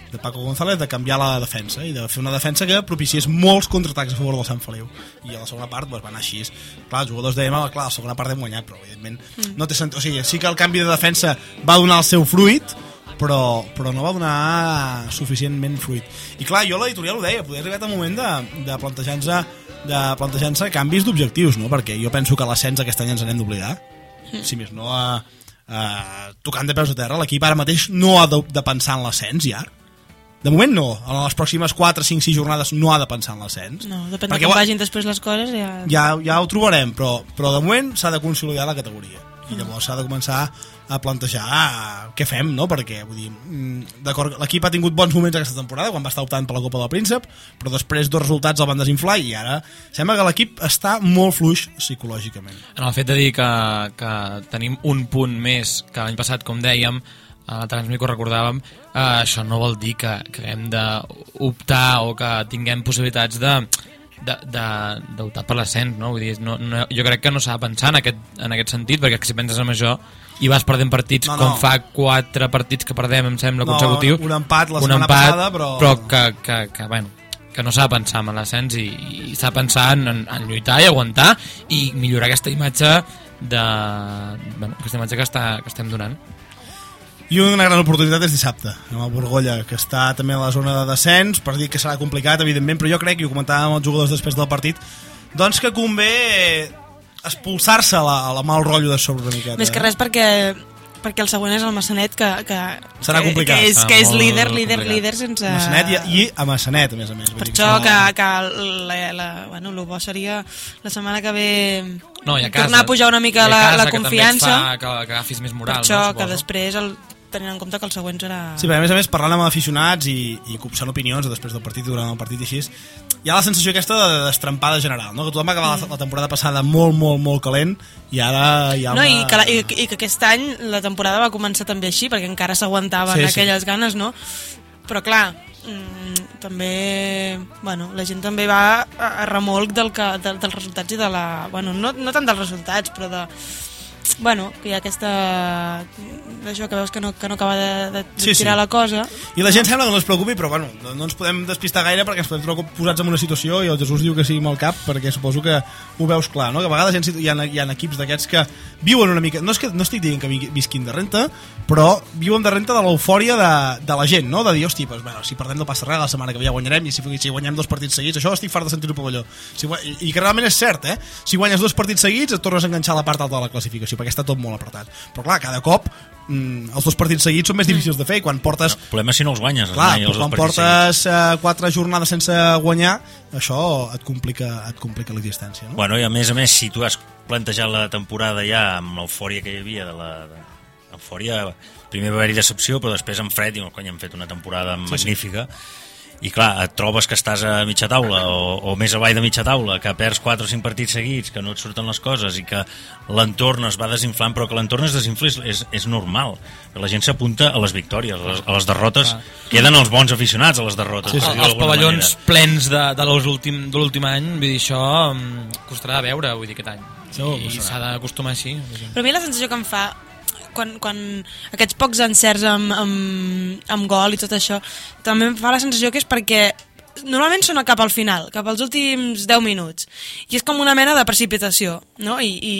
de Paco González de canviar la defensa i de fer una defensa que propiciés molts contraatacs a favor del Sant Feliu, i a la segona part doncs, va anar així. Clar, els jugadors dèiem, clar, a la segona part hem guanyat, però evidentment mm. no té sentit. O sigui, sí que el canvi de defensa va donar el seu fruit, però, però no va donar suficientment fruit. I clar, jo a l'editorial ho deia, poder arribar al moment de, de plantejar-se de plantejar-se canvis d'objectius, no? Perquè jo penso que l'ascens aquest any ens n'hem d'oblidar, mm. si més no a, a, tocant de peus a terra. L'equip ara mateix no ha de, de pensar en l'ascens ja. De moment no, en les pròximes quatre, cinc, sis jornades no ha de pensar en l'ascens. No, depèn de com vagin després les coses. Ja, ja, ja ho trobarem, però, però de moment s'ha de consolidar la categoria. I llavors s'ha de començar a plantejar ah, què fem, no? Perquè, vull dir, d'acord, l'equip ha tingut bons moments aquesta temporada, quan va estar optant per la Copa del Príncep, però després dos resultats el van desinflar i ara sembla que l'equip està molt fluix psicològicament. En el fet de dir que, que tenim un punt més que l'any passat, com dèiem, a la Transmico recordàvem, eh, això no vol dir que, que hem d'optar o que tinguem possibilitats de d'optar per l'ascens, no? Vull dir, no, no, jo crec que no s'ha de pensar en aquest, en aquest sentit, perquè si penses en això i vas perdent partits no, no. com fa quatre partits que perdem, em sembla, no, consecutiu, un empat la un setmana empat, passada, però, però que, que, que, bueno, que no s'ha de pensar en l'ascens i, i s'ha de pensar en, en, en lluitar i aguantar i millorar aquesta imatge de, bueno, aquesta imatge que, està, que estem donant. I una gran oportunitat és dissabte, amb el Borgolla, que està també a la zona de descens, per dir que serà complicat, evidentment, però jo crec, i ho comentàvem amb els jugadors després del partit, doncs que convé expulsar-se a la, a la mal rotllo de sobre una miqueta. Més que res perquè, perquè el següent és el Massanet, que, que, serà que, complicat. que és, que és líder, líder, complicat. líder sense... Massanet i, i a Massanet, a més a més. Per això que, que la, la, bueno, el bo seria la setmana que ve no, a casa, tornar a pujar una mica la, casa, la confiança. Que, fa, que, que agafis més moral. Per això no, que després... El, tenint en compte que el següent serà... Sí, però a més a més, parlant amb aficionats i, i copsant opinions després del partit, durant el partit i així, hi ha la sensació aquesta de destrempada general, no? Que tothom va acabar mm. la, la temporada passada molt, molt, molt calent i ara hi ha no, una... I que, la, i, i que aquest any la temporada va començar també així, perquè encara s'aguantaven sí, aquelles sí. ganes, no? Però clar, mmm, també... Bueno, la gent també va a, a remolc del que, de, dels resultats i de la... Bueno, no, no tant dels resultats, però de... Bueno, que hi ha aquesta... Això que veus que no, que no acaba de, de sí, tirar sí. la cosa. I la gent sembla que no es preocupi, però bueno, no, no ens podem despistar gaire perquè ens podem trobar posats en una situació i el Jesús diu que sigui amb el cap, perquè suposo que ho veus clar, no? Que a vegades hi ha, hi ha equips d'aquests que viuen una mica... No, és que, no estic dient que visquin de renta, però viuen de renta de l'eufòria de, de la gent, no? De dir, hosti, pues, bueno, si perdem no passa res, la setmana que ve ja guanyarem i si, si guanyem dos partits seguits, això estic fart de sentir-ho pavelló. Si, i, I que realment és cert, eh? Si guanyes dos partits seguits et tornes a enganxar a la part alta de la classificació, perquè està tot molt apretat. Però clar, cada cop mm, els dos partits seguits són més difícils de fer i quan portes... El problema és si no els guanyes. Clar, els quan portes uh, quatre jornades sense guanyar, això et complica, et complica l'existència, no? Bueno, i a més a més, si tu has plantejat la temporada ja amb l'eufòria que hi havia de la... De... Eufòria, primer va haver-hi decepció, però després en fred, i cony, hem fet una temporada sí, magnífica. Sí. I clar, et trobes que estàs a mitja taula o, o més avall de mitja taula, que perds quatre o cinc partits seguits, que no et surten les coses i que l'entorn es va desinflant, però que l'entorn es desinfli és, és normal. La gent s'apunta a les victòries, a les, a les derrotes. Ah. Queden els bons aficionats a les derrotes. Sí, sí. Els pavellons manera. plens de, de l'últim any, vull dir, això costarà de veure, vull dir, aquest any. Sí, I s'ha d'acostumar així. Però a mi la sensació que em fa quan, quan aquests pocs encerts amb, amb, amb gol i tot això, també em fa la sensació que és perquè normalment són cap al final, cap als últims deu minuts, i és com una mena de precipitació, no? I, i,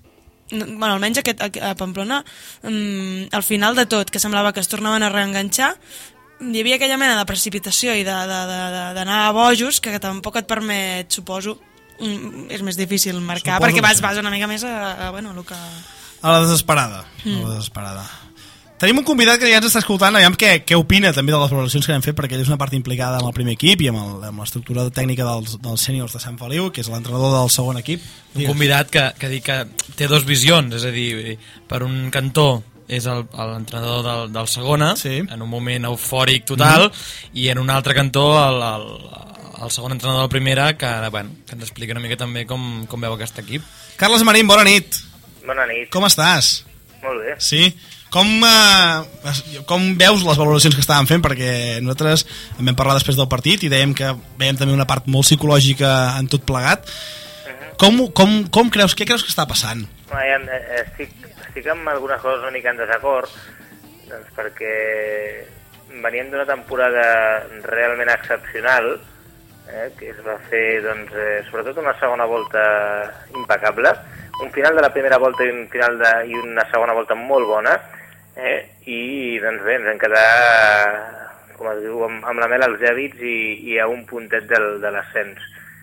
i bueno, almenys aquest, a Pamplona, um, al final de tot, que semblava que es tornaven a reenganxar, hi havia aquella mena de precipitació i d'anar a bojos que tampoc et permet, suposo, és més difícil marcar, suposo perquè vas, vas una mica més a, a, bueno, a, que... a la desesperada. Mm. A la desesperada. Tenim un convidat que ja ens està escoltant, aviam què, què opina també de les valoracions que hem fet, perquè ell és una part implicada amb el primer equip i amb, el, amb l'estructura tècnica dels, dels sèniors de Sant Feliu, que és l'entrenador del segon equip. Un Digues. convidat que, que dic que té dos visions, és a dir, per un cantó és l'entrenador del, del segona, sí. en un moment eufòric total, mm. i en un altre cantó el, el, el segon entrenador de la primera, que, bueno, que ens explica una mica també com, com veu aquest equip. Carles Marín, bona nit. Bona nit. Com estàs? Molt bé. Sí? Com, eh, com veus les valoracions que estàvem fent? Perquè nosaltres en vam parlar després del partit i dèiem que veiem també una part molt psicològica en tot plegat. Uh-huh. Com, com, com creus, què creus que està passant? Bueno, estic, estic amb algunes coses una mica en desacord, doncs perquè veníem d'una temporada realment excepcional, eh, que es va fer, doncs, eh, sobretot una segona volta impecable, un final de la primera volta i un final de, i una segona volta molt bona, eh, i doncs bé, ens vam quedar, com es diu, amb, amb la mel als llàbits i, i a un puntet del, de l'ascens.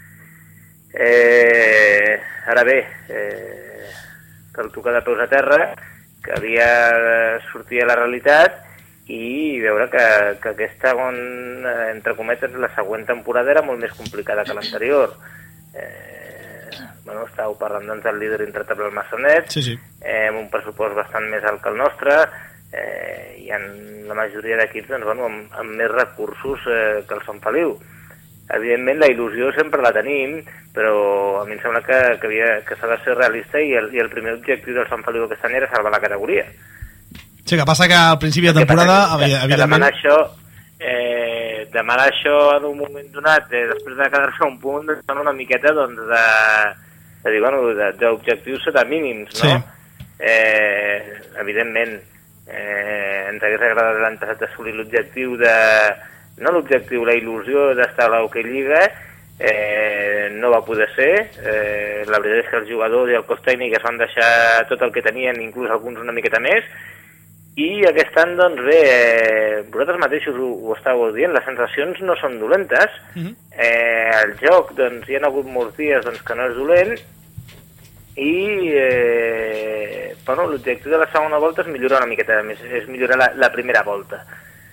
Eh, ara bé, eh, cal tocar de peus a terra, calia sortir a la realitat i veure que, que aquesta, on, entre cometes, la següent temporada era molt més complicada que l'anterior. Eh, bueno, estàveu parlant doncs, del líder intratable del Massanet, sí, sí. Eh, amb un pressupost bastant més alt que el nostre, eh, i en la majoria d'equips doncs, bueno, amb, amb més recursos eh, que el Sant Feliu. Evidentment la il·lusió sempre la tenim, però a mi em sembla que, que, havia, que s'ha de ser realista i el, i el primer objectiu del Sant Feliu aquest any era salvar la categoria. Sí, que passa que al principi de temporada, que, que, evidentment... Que demanar això, eh, demanar això en un moment donat, eh, després de quedar-se un punt, doncs, una miqueta doncs, de, de dir, bueno, d'objectius sota mínims, no? Sí. Eh, evidentment, eh, ens hagués agradat l'any passat assolir l'objectiu de... no l'objectiu, la il·lusió d'estar a l'Hockey Lliga, eh, no va poder ser. Eh, la veritat és que els jugadors i el cos tècnic es van deixar tot el que tenien, inclús alguns una miqueta més, i aquest any, doncs bé, eh, vosaltres mateixos ho, ho estàveu dient, les sensacions no són dolentes, uh-huh. eh, el joc, doncs, hi ha hagut molts dies doncs, que no és dolent, i eh, bueno, l'objectiu de la segona volta és millorar una miqueta més, és millorar la, la primera volta.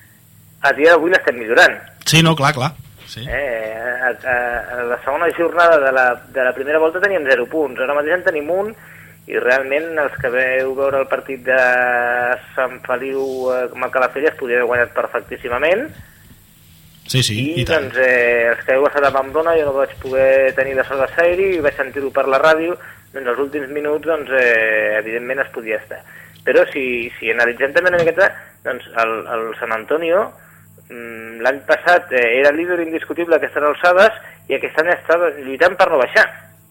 A dia d'avui l'estem millorant. Sí, no, clar, clar. Sí. Eh, a, a, a la segona jornada de la, de la primera volta teníem zero punts, ara mateix en tenim un, i realment els que veu veure el partit de Sant Feliu amb el Calafell es podia haver guanyat perfectíssimament. Sí, sí, i, i tant. Doncs eh, els que heu estat a Pamplona, jo no vaig poder tenir la sort de ser-hi i vaig sentir-ho per la ràdio, doncs els últims minuts doncs, eh, evidentment es podia estar. Però si, si analitzem també una miqueta, doncs el, el Sant Antonio l'any passat eh, era líder indiscutible a aquestes alçades i aquest any està lluitant per no baixar.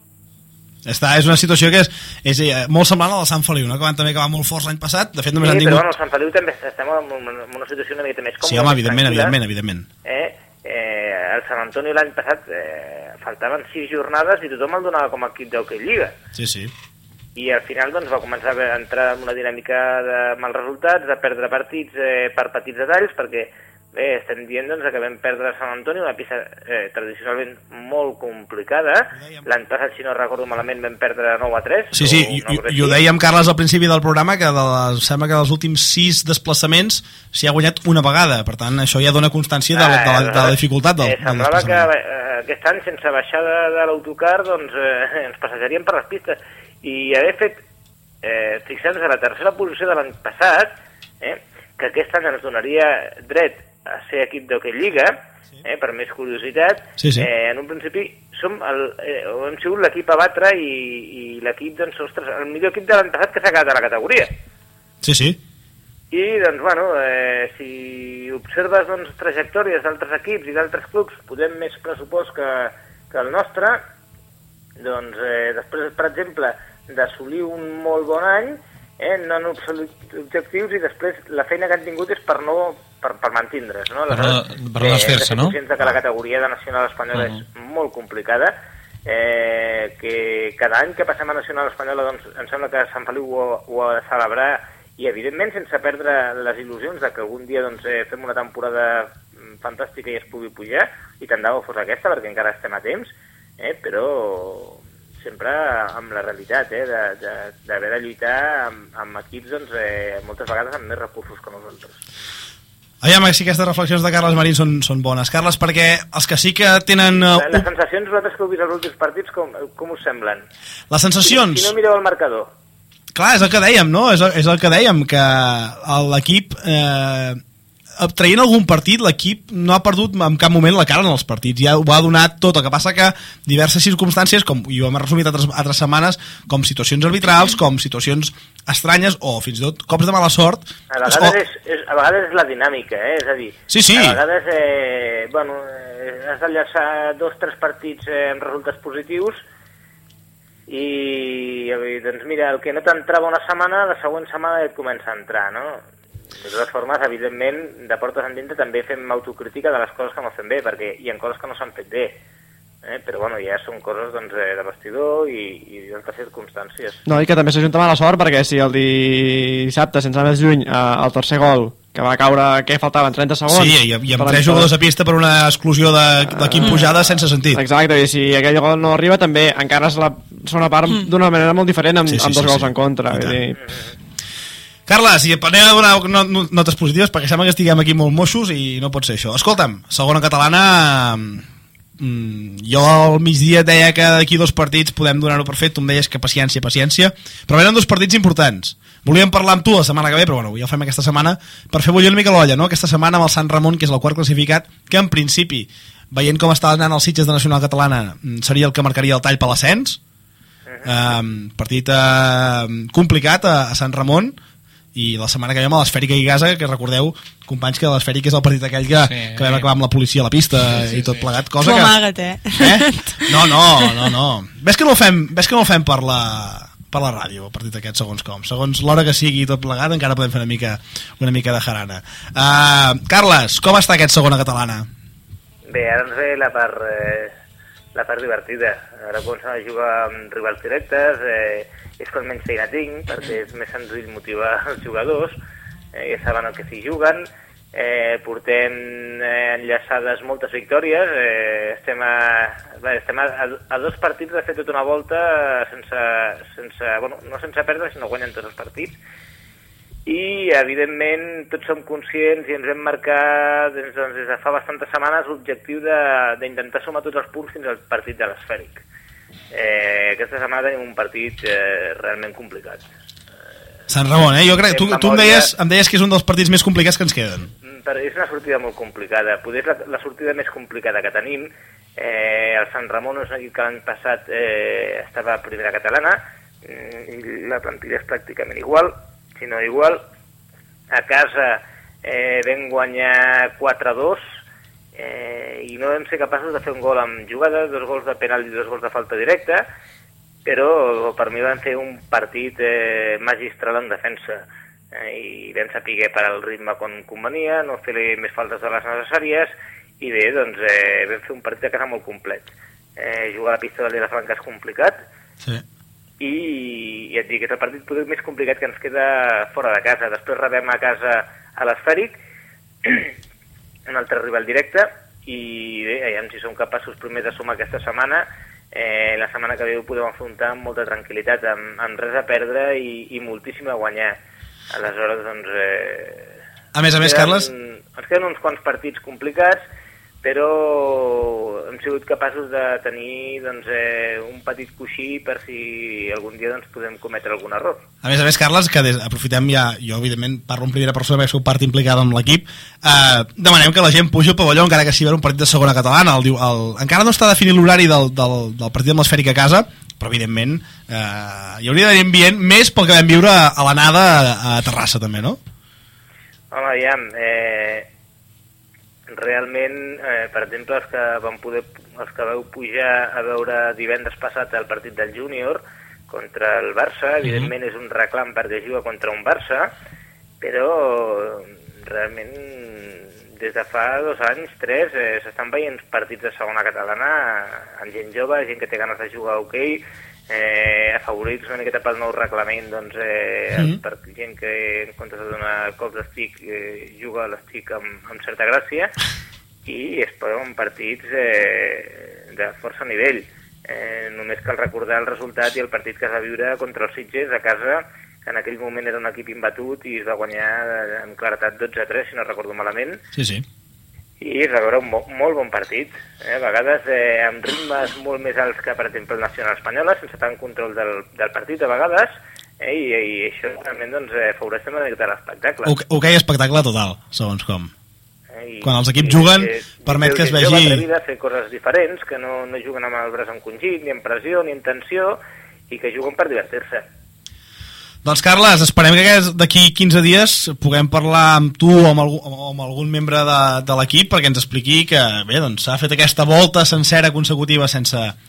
Està, és una situació que és, és eh, molt semblant a la Sant Feliu, no? Que van també acabar molt forts l'any passat, de fet només sí, han tingut... Sí, però bueno, el Sant Feliu també estem en una, en una situació una mica més còmoda. Sí, home, evidentment, evidentment, evidentment. Eh, eh, el Sant Antonio l'any passat eh, faltaven sis jornades i tothom el donava com a equip d'Hockey Lliga. Sí, sí. I al final doncs, va començar a entrar en una dinàmica de mals resultats, de perdre partits eh, per petits detalls, perquè bé, estem dient doncs, que vam perdre a Sant Antoni, una pista eh, tradicionalment molt complicada. L'any passat, si no recordo malament, vam perdre nou a tres. Sí, sí, i, i, i ho dèiem, Carles, al principi del programa, que de les, sembla que dels últims sis desplaçaments s'hi ha guanyat una vegada. Per tant, això ja dona constància de, de, de, de la dificultat del, eh, del desplaçament. Semblava que eh, aquest any, sense baixar de, de l'autocar, doncs, eh, ens passejaríem per les pistes. I haver fet, eh, fixant-nos a la tercera posició de l'any passat, eh, que aquest any ens donaria dret a ser equip d'Hockey Lliga, eh, per més curiositat, sí, sí. Eh, en un principi som el, eh, hem sigut l'equip a batre i, i l'equip, doncs, ostres, el millor equip de l'any passat que s'ha quedat a la categoria. Sí, sí. I, doncs, bueno, eh, si observes, doncs, trajectòries d'altres equips i d'altres clubs, podem més pressupost que, que el nostre, doncs, eh, després, per exemple, d'assolir un molt bon any, eh, no han absolut objectius i després la feina que han tingut és per no per, per mantindre's, no? Per no, per no desfer-se, no? Conscients que la categoria de nacional espanyola uh -huh. és molt complicada, eh, que cada any que passem a nacional espanyola doncs em sembla que Sant Feliu ho, ho ha de celebrar i evidentment sense perdre les il·lusions de que algun dia doncs, eh, fem una temporada fantàstica i es pugui pujar, i tant de bo fos aquesta perquè encara estem a temps, eh, però sempre amb la realitat, eh, d'haver de, de, de lluitar amb, amb equips doncs, eh, moltes vegades amb més recursos que nosaltres. Aviam, si aquestes reflexions de Carles Marín són, són bones. Carles, perquè els que sí que tenen... Uh, les sensacions, vosaltres que heu vist els últims partits, com, com us semblen? Les sensacions... Si, si no mireu el marcador. Clar, és el que dèiem, no? És el, és el que dèiem, que l'equip... Eh, traient algun partit, l'equip no ha perdut en cap moment la cara en els partits, ja ho ha donat tot. El que passa que diverses circumstàncies, com i ho hem resumit altres, altres setmanes, com situacions arbitrals, com situacions estranyes o fins i tot cops de mala sort. A vegades, o... és, és, a vegades és la dinàmica, eh? És a dir, sí, sí. a vegades eh, bueno, eh, has d'enllaçar dos o tres partits eh, amb resultats positius i, i doncs mira, el que no t'entrava una setmana, la següent setmana et comença a entrar, no? De totes formes, evidentment, de portes endintre també fem autocrítica de les coses que no fem bé, perquè hi ha coses que no s'han fet bé. Eh? Però bueno, ja són coses doncs, de vestidor i, i d'altres circumstàncies. No, i que també s'ajunta amb la sort, perquè si el dissabte, sense anar més lluny, eh, el tercer gol, que va caure, què faltaven, trenta segons? Sí, i, i amb tres jugadors a pista per una exclusió de, de Quim Pujada sense sentit. Exacte, i si aquell gol no arriba, també encara és la segona part d'una manera molt diferent, amb, sí, sí, amb dos sí, gols sí. en contra. Vull dir... Carles, i anem a donar notes positives, perquè sembla que estiguem aquí molt moixos i no pot ser això. Escolta'm, segona catalana, jo al migdia deia que d'aquí dos partits podem donar-ho per fet, tu em deies que paciència, paciència, però eren dos partits importants. Volíem parlar amb tu la setmana que ve, però bueno, ja ho fem aquesta setmana per fer bullir una mica l'olla, no? Aquesta setmana amb el Sant Ramon, que és el quart classificat, que en principi, veient com estaven anant els Sitges de Nacional Catalana, seria el que marcaria el tall per l'ascens. Uh, partit uh, complicat a, a Sant Ramon, i la setmana que ve amb l'Esfèrica i Gaza, que recordeu, companys, que l'Esfèric és el partit aquell que, sí, que vam acabar amb la policia a la pista, sí, sí, i tot sí. plegat, cosa tu que... amaga't, eh? eh? No, no, no, no. Ves que no ho fem, ves que no ho fem per la, per la ràdio, el partit aquest, segons com. Segons l'hora que sigui tot plegat, encara podem fer una mica, una mica de jarana. Uh, Carles, com està aquest segona catalana? Bé, ara ens ve la part, eh, la part divertida. Ara comencem a jugar amb rivals directes, eh, és quan menys feina tinc, perquè és més senzill motivar els jugadors, eh, ja saben el que s'hi juguen, eh, portem eh, enllaçades moltes victòries, eh, estem, a, bé, estem a, a dos partits de fer tota una volta sense, sense, bueno, no sense perdre, sinó guanyant tots els partits, i evidentment tots som conscients i ens hem marcat doncs, doncs, des de fa bastantes setmanes l'objectiu d'intentar sumar tots els punts fins al partit de l'Esfèric. Eh, aquesta setmana tenim un partit eh, realment complicat. Sant Ramon, eh? Jo crec, tu, tu em, deies, em deies que és un dels partits més complicats que ens queden. Però és una sortida molt complicada. Potser és la, la sortida més complicada que tenim. Eh, el Sant Ramon és un equip que l'any passat eh, estava a primera catalana, i la plantilla és pràcticament igual, si no igual. A casa eh, vam guanyar quatre a dos, Eh, i no vam ser capaços de fer un gol amb jugada, dos gols de penal i dos gols de falta directa, però per mi van fer un partit eh, magistral en defensa, eh, i vam saber parar el ritme quan convenia, no fer més faltes de les necessàries, i bé, doncs eh, vam fer un partit a casa molt complet. Eh, jugar a la pista de l'Ilafranca és complicat, sí. i ja et dic, és el partit potser més complicat que ens queda fora de casa. Després rebem a casa a l'Esfèric, un altre rival directe, i bé, aviam si som capaços primer de sumar aquesta setmana. Eh, la setmana que ve ho podem afrontar amb molta tranquil·litat, amb, amb res a perdre i, i moltíssim a guanyar. Aleshores, doncs... Eh, a més a més, queden, Carles... Ens queden uns quants partits complicats, però hem sigut capaços de tenir doncs, eh, un petit coixí per si algun dia doncs, podem cometre algun error. A més a més, Carles, que des, aprofitem ja, jo evidentment parlo en primera persona perquè sou part implicada amb l'equip, eh, demanem que la gent pugi al pavelló encara que sigui un partit de segona catalana. El, el, encara no està definit l'horari del, del, del partit amb l'Esfèric a casa, però evidentment eh, hi hauria d'haver ambient més pel que vam viure a l'anada a, a Terrassa també, no? Home, aviam, eh, realment, eh, per exemple, els que van poder, els que vau pujar a veure divendres passat el partit del júnior contra el Barça, evidentment és un reclam perquè juga contra un Barça, però realment des de fa dos anys, tres, eh, s'estan veient partits de segona catalana amb gent jove, gent que té ganes de jugar a hoquei, eh, afavorits una miqueta pel nou reglament, doncs, eh, mm -hmm. per gent que en comptes de donar cops d'estic eh, juga a l'estic amb, amb certa gràcia, i es poden partits eh, de força nivell. Eh, només cal recordar el resultat i el partit que es va viure contra els Sitges a casa, que en aquell moment era un equip imbatut i es va guanyar amb claretat dotze a tres, si no recordo malament. Sí, sí. I es va veure un bo, molt bon partit, eh? A vegades eh, amb ritmes molt més alts que, per exemple, el Nacional Espanyola, sense tant control del, del partit a vegades, eh? I, i això realment doncs, eh, afavoreix una mica l'espectacle. Ok, ok, espectacle total, segons com. Eh? I, Quan els equips i, juguen, eh, permet que es vegi... És atrevida a fer coses diferents, que no, no juguen amb el braç encongit, ni en pressió, ni en tensió, i que juguen per divertir-se. Doncs Carles, esperem que d'aquí quinze dies puguem parlar amb tu o amb algun, o amb algun membre de, de l'equip perquè ens expliqui que bé, doncs s'ha fet aquesta volta sencera consecutiva sense,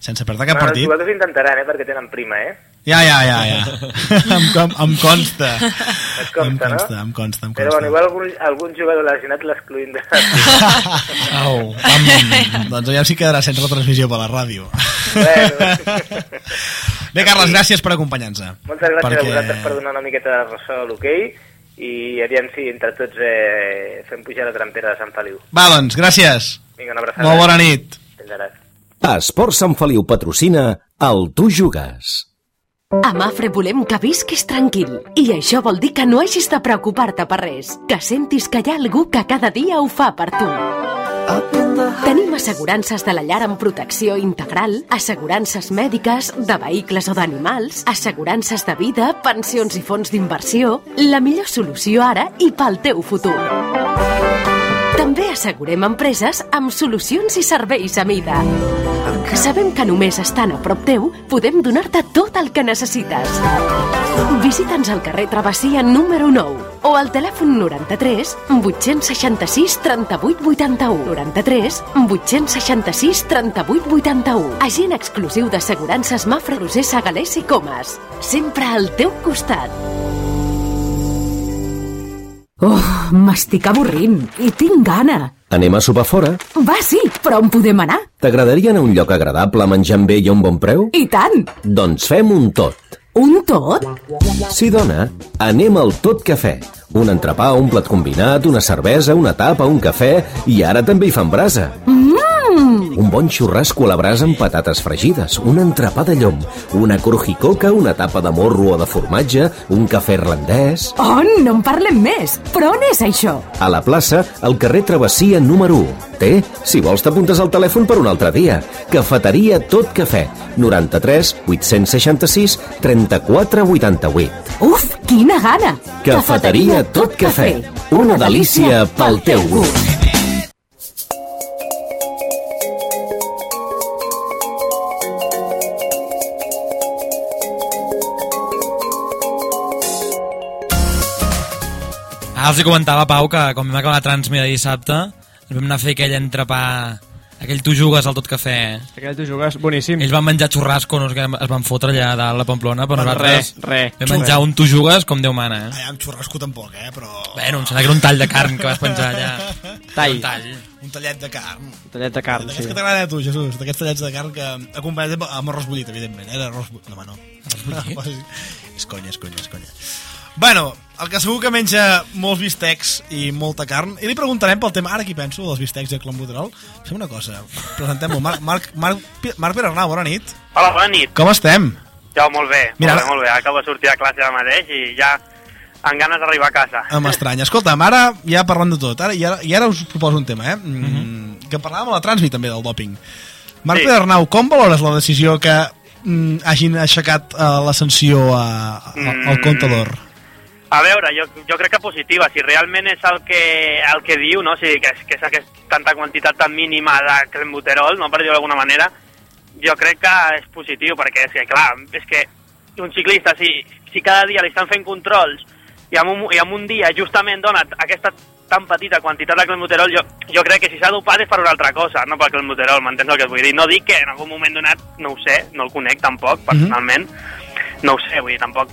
sense perdre cap no, partit. Els jugadors intentaran, eh, perquè tenen prima, eh? Ja, ja, ja, ja. em, em, em consta. Et consta, em consta, no? em consta, em consta. Però bueno, igual algun, algun jugador lesionat l'excluïm de... Au, am, doncs ja sí quedarà sense retransmissió per la ràdio. Bueno. Bé, Carles, gràcies per acompanyar-nos. Moltes gràcies perquè... a vosaltres per donar una miqueta de ressò a l'hoquei i aviam si entre tots eh, fem pujar la trampera de Sant Feliu. Va, doncs, gràcies. Vinga, una abraçada. Molt bona nit. Fins ara. Esport Sant Feliu patrocina el Tu Jugues. A Mafre volem que visquis tranquil i això vol dir que no hagis de preocupar-te per res, que sentis que hi ha algú que cada dia ho fa per tu. Tenim assegurances de la llar amb protecció integral, assegurances mèdiques, de vehicles o d'animals, assegurances de vida, pensions i fons d'inversió, la millor solució ara i pel teu futur. També assegurem empreses amb solucions i serveis a mida. Sabem que només estant a prop teu podem donar-te tot el que necessites. Visita'ns al carrer Travessia número nou o al telèfon noranta-tres vuit-cents seixanta-sis trenta-vuit vuitanta-u. noranta-tres vuit-cents seixanta-sis trenta-vuit vuitanta-u. Agent exclusiu d'assegurances Mafre, Rosessa, Galés i Comas. Sempre al teu costat. Oh, m'estic avorrint i tinc gana. Anem a sopar fora? Va, sí, però on podem anar? T'agradaria anar a un lloc agradable menjant bé i a un bon preu? I tant! Doncs fem un tot. Un tot? Sí, dona. Anem al Tot Cafè. Un entrepà, un plat combinat, una cervesa, una tapa, un cafè i ara també hi fan brasa. Mmm! Un bon xurrasco a la brasa amb patates fregides, un entrepà de llom, una crujicoca, una tapa de morro o de formatge, un cafè irlandès... Oh, no en parlem més! Però on és això? A la plaça, al carrer Travessia número u. Té? Si vols t'apuntes al telèfon per un altre dia. Cafeteria Tot Cafè, noranta-tres vuit-cents seixanta-sis trenta-quatre vuitanta-vuit. Uf, quina gana! Cafeteria Tot Cafè, una delícia pel teu gust. Ah, els hi comentava, Pau, que quan vam acabar la transmida dissabte ens vam anar a fer aquell entrepà, aquell Tu Jugues al Tot Cafè. Aquell Tu Jugues, boníssim. Ells van menjar xurrasco, no sé què, es van fotre allà dalt a la Pamplona, però bueno, nosaltres re, re. vam menjar un Tu Jugues com Déu mana, eh? Ah, amb xurrasco tampoc, eh, però... Bueno, em sembla que era un tall de carn que vas penjar allà. Tall. Un tall. Un tallet de carn. Un tallet de carn, d'aquests sí. que t'agrada a tu, Jesús, d'aquests tallets de carn que acompanyats amb arròs bullit, evidentment. Era arròs bullit. No, home, no. Arròs bullit? És conya, és conya, és conya. Bueno, el que segur que menja molts bistecs i molta carn, i li preguntarem pel tema, ara aquí penso, dels bistecs de Clambuterol. Fem una cosa, presentem-lo. Marc, Marc, Marc, Marc Perarnau, bona nit. Hola, bona nit. Com estem? Ja, molt bé, Mira, molt bé, molt bé. Acabo de sortir de classe ara mateix i ja amb ganes d'arribar a casa. Ah, m'estranya. Escolta'm, ara ja parlant de tot, ara, i, ara, i ara us proposo un tema, eh? Mm -hmm. Que parlàvem a la Transmi també del dòping. Marc sí. Perarnau, com valores la decisió que mm, hagin aixecat uh, la sanció a, a, mm. al comptador? A veure, jo, jo crec que positiva, si realment és el que, el que diu, no? O sigui, que és, que és aquest, tanta quantitat tan mínima de clenbuterol, no? Per dir-ho d'alguna manera, jo crec que és positiu, perquè és que, clar, és que un ciclista, si, si cada dia li estan fent controls i en un, i en un dia justament dona aquesta tan petita quantitat de clenbuterol, jo, jo crec que si s'ha dopat és per una altra cosa, no per clenbuterol, m'entens el que et vull dir? No dic que en algun moment donat, no ho sé, no el conec tampoc, personalment, mm-hmm. no ho sé, vull dir, tampoc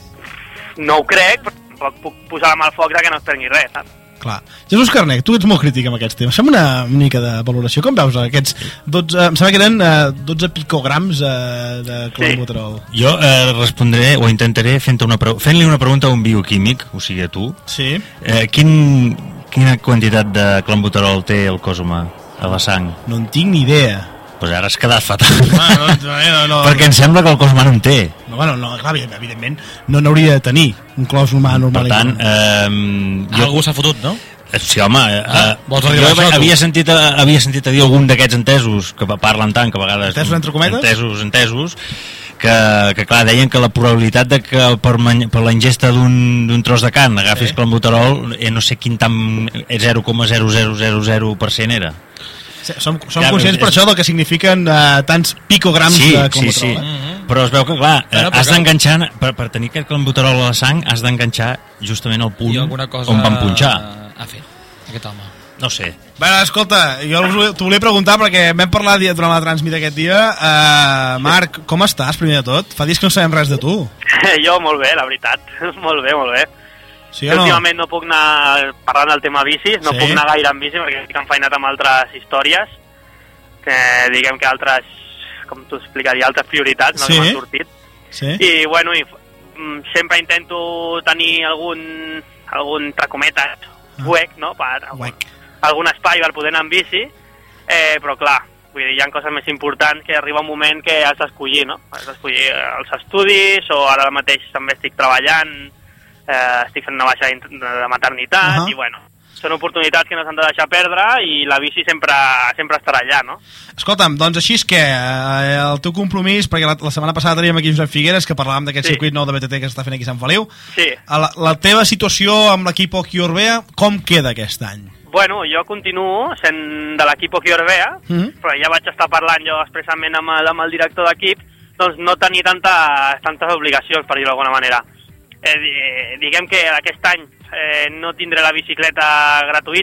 no ho crec, però tampoc puc posar la mà al foc que no es prengui res, saps? Clar. Jesús Carnec, tu ets molt crític amb aquests temes. Fem una mica de valoració. Com veus aquests dotze, em sembla que eren uh, dotze picograms uh, de clenbuterol? Sí. Jo eh, respondré o intentaré fent-li una, pre fent una pregunta a un bioquímic, o sigui a tu. Sí. Eh, quin, quina quantitat de clenbuterol té el cos humà a la sang? No en tinc ni idea. Pues ara has quedat fatal. Ah, no, no, no, perquè em sembla que el cos humà no en té. No, bueno, no, clar, evidentment no n'hauria de tenir un cos humà normal. Per tant, eh, jo... algú s'ha fotut, no? Sí, home, eh, ah, vols jo això, havia, sentit a, havia sentit a dir algun d'aquests entesos que parlen tant, que a vegades... Entesos entre cometes? Entesos, entesos, que, que clar, deien que la probabilitat de que per, per la ingesta d'un tros de carn agafis sí. clenbuterol, eh, no sé quin tant, zero coma zero zero zero zero per cent era. Sí, som som ja, conscients és... per això del que signifiquen uh, tants picograms sí, de clenbuterol. Sí, sí. Mm-hmm. Però es veu que, clar, bueno, has d'enganxar, per, per tenir aquest clenbuterol a la sang, has d'enganxar justament el punt cosa on van punxar. a fer, aquest home. No sé. Bé, escolta, jo t'ho volia preguntar perquè vam parlar durant la transmit aquest dia. Uh, Marc, com estàs, primer de tot? Fa dies que no sabem res de tu. Jo molt bé, la veritat. Molt bé, molt bé. Sí o no? Últimament no puc anar parlant del tema bicis, no sí. puc anar gaire amb bici perquè estic enfeinat amb altres històries, que diguem que altres, com t'ho explicaria, altres prioritats, no sí. que m'han sortit. Sí. I, bueno, i, sempre intento tenir algun, algun tracometes, huec, no?, per algun, algun espai per poder anar amb bici, eh, però clar, vull dir, hi ha coses més importants que arriba un moment que has d'escollir, no? Has d'escollir els estudis, o ara mateix també estic treballant, eh, estic fent una baixa de maternitat, uh -huh. i bueno, són oportunitats que no s'han de deixar perdre i la bici sempre, sempre estarà allà, no? Escolta'm, doncs així és que eh, el teu compromís, perquè la, la setmana passada teníem aquí Josep Figueres, que parlàvem d'aquest sí. circuit nou de B T T que s'està fent aquí a Sant Feliu. Sí. La, la teva situació amb l'equip Oki Orbea, com queda aquest any? Bueno, jo continuo sent de l'equip Oki Orbea, mm -hmm. però ja vaig estar parlant jo expressament amb el, amb el director d'equip, doncs no tenir tanta, tantes obligacions, per dir-ho d'alguna manera. Eh, diguem que aquest any eh, no tindré la bicicleta gratuïta,